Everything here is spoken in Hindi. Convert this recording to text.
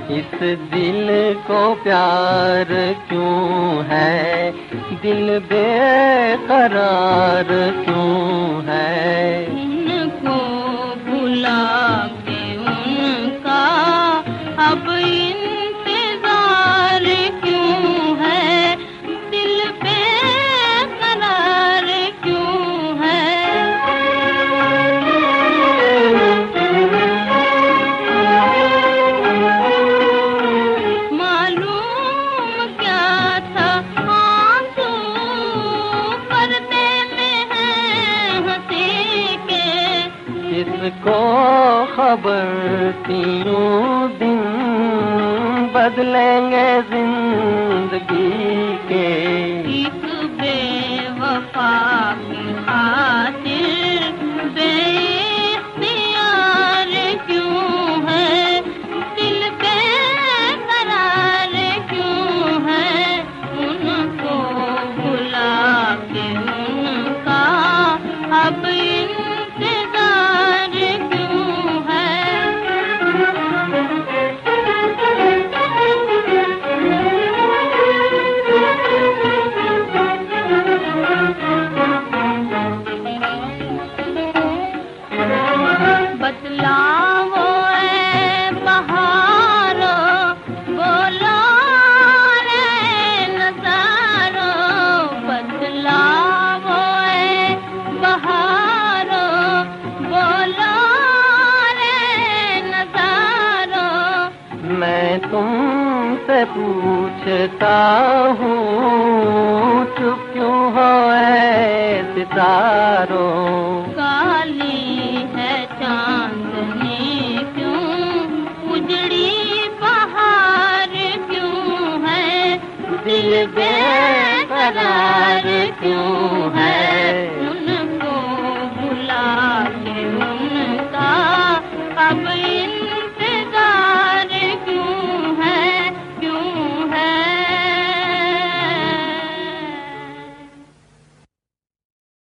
इस दिल को प्यार क्यों है, दिल बेकरार क्यों है। उनको भुला के उनका अब इंतजार क्यों है, दिल बेकरार क्यों है। मालूम क्या था आंसू पर्दे में हैं हंसी के, इसको खबर तीनों दिन बदलेंगे जिंदगी के। एक बेवफा की खातिर बेइख्तियार क्यों है, दिल बेकरार क्यों है। उनको भुला के उनका अब इंतजार क्यों है। बतलाओ ऐ बहारो, बोलो रे नज़ारो। बतलाओ ऐ बहारो, बोलो रे नज़ारो। मैं तुमसे पूछता हूँ, चुप क्यों हो ऐ सितारों। काली है चांदनी क्यों, उजड़ी बहार क्यों है, दिल बेकरार क्यों